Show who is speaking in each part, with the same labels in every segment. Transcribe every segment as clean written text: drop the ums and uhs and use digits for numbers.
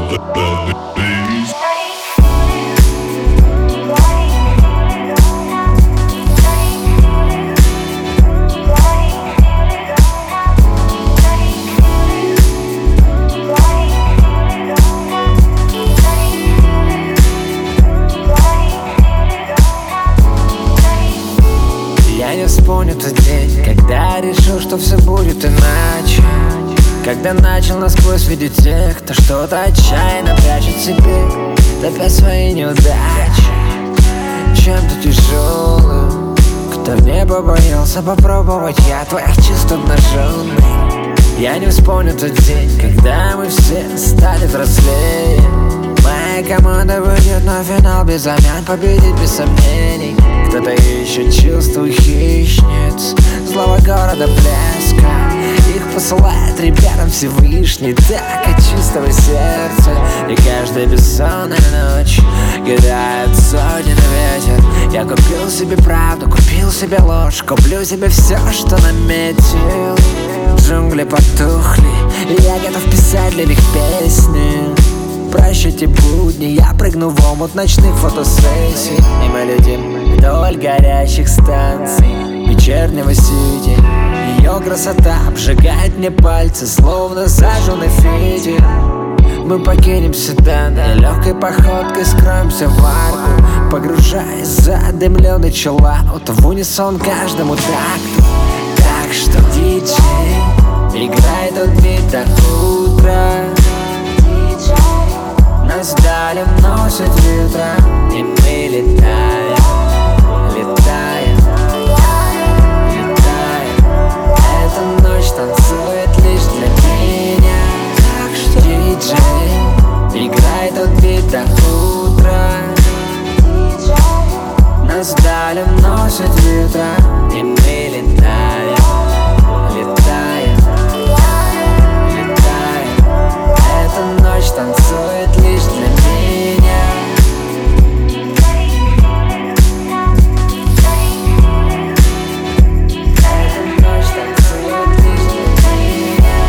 Speaker 1: Я не вспомню тот день, когда решил, что все будет иначе. Когда начал насквозь видеть тех, кто что-то отчаянно прячет в себе, топя свои неудачи чем-то тяжелым. Кто не побоялся попробовать яд твоих чувств обнаженный. Я не вспомню тот день, когда мы все стали взрослее. Моя команда выйдет на финал без замян, победить без сомнений. Кто-то ищет чувств хищниц злого города блеска. Их посылает ребятам Всевышний так от чистого сердца. И каждая бессонная ночь кидает сотни на ветер. Я купил себе правду, купил себе ложь, куплю себе все, что наметил. Джунгли потухли, и я готов писать для них песни. Прощайте будни, я прыгну в омут ночных фотосессий. И мы летим вдоль горящих станций вечернего сити. Ее красота обжигает мне пальцы, словно зажженный фитиль. Мы покинем седан и легкой походкой скроемся в арку, погружаясь в задымленный чиллаут в унисон каждому такту. Так что, диджей, играй тот бит до утра. Нас вдали носит ветра, и мы летаем, летаем, летаем. Эта ночь танцует лишь для меня. Так что, диджей, играй тот бит до утра. Нас вдали носит ветра, и мы летаем, летаем, летаем. Эта ночь танцует лишь для меня. Эта ночь танцует лишь для меня.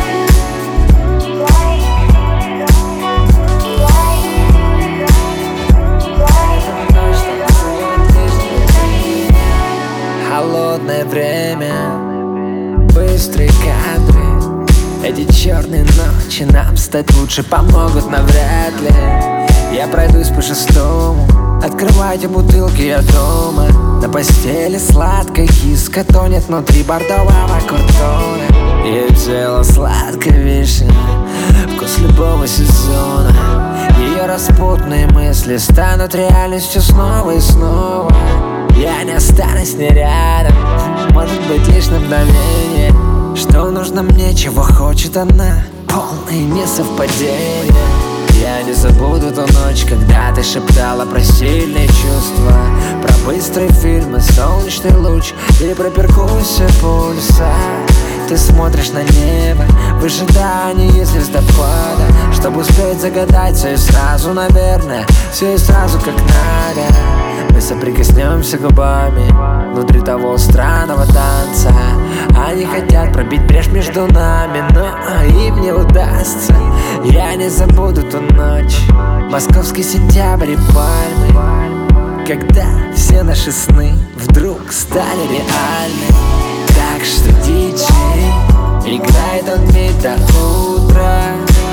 Speaker 1: Эта ночь танцует лишь для меня. Холодное время, быстрые кадры. Эти черные ночи нам стать лучше помогут навряд ли. Я пройдусь по-шестому, открывайте бутылки, я дома. На постели сладкая киска тонет внутри бордового картона. Ее тело сладкой вишни, вкус любого сезона. Ее распутные мысли станут реальностью снова и снова. Я не останусь не рядом, может быть лишь на мгновение. Что нужно мне, чего хочет она, полное несовпадение. Я не забуду ту ночь, когда ты шептала про сильные чувства, про быстрые фильмы, солнечный луч или про перкуссию пульса. Ты смотришь на небо в ожидании звездопада, чтобы успеть загадать все и сразу, наверное, все и сразу как надо. Мы соприкоснемся губами внутри того странного танца. Они хотят пробить брешь между нами, но им не удастся. Я не забуду ту ночь, московский сентябрь и пальмы, когда все наши сны вдруг стали реальны. Так что, диджей, играй тот бит до утра.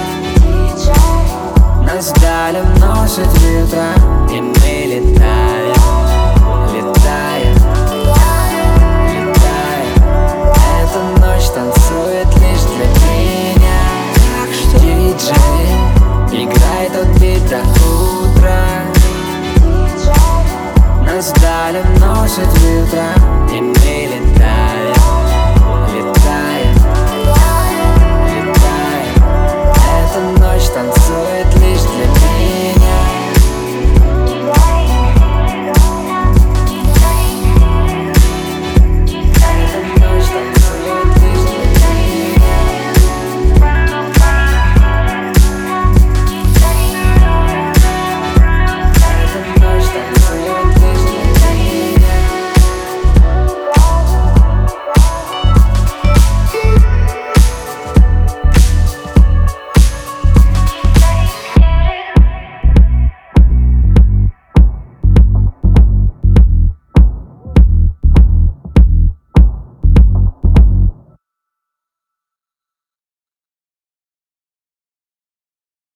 Speaker 1: Нас вдали носит ветра, и мы летаем,